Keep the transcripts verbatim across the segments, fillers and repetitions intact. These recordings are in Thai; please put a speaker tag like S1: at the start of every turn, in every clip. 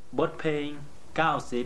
S1: บทเพลงเก้าสิบ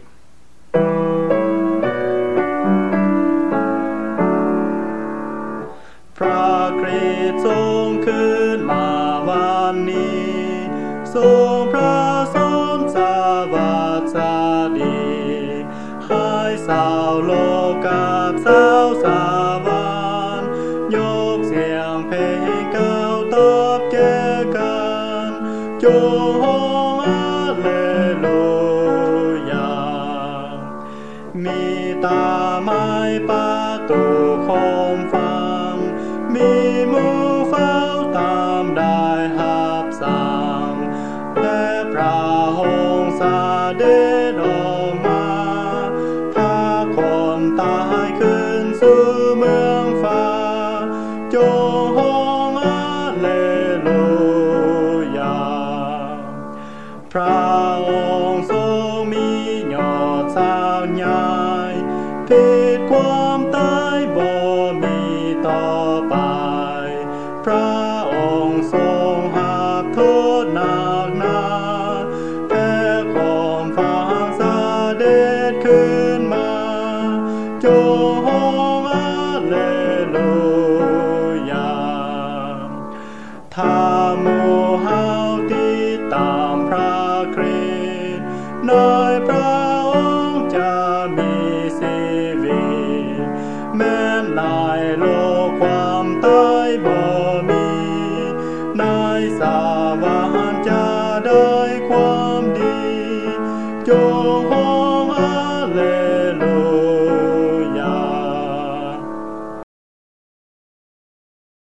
S1: พระคริสต์ทรงขึ้นมาวันนี้ทรงพระสมสวัสดีให้สาวโลกกับสาวสวรรค์ยกเสียงเพลงเก่าตอบแก่กันจงฮองอาเลลูยามีตาไม้ประตูคมฟังมีมือเฝ้าตามได้หับสั่งและพระองค์เสด็จออกมาพาคนตายขึ้นสู่เมืองฟ้าจงฮองอาเลลูยาพระองค์ทรงมียอดสาวใหญ่ผิดความตายบ่มีต่อไปพระองค์ทรงหักโทษหนักหนาแพ้ความฝังเสด็จขึ้นมาจงฮองอาเลลูยาถ้ามั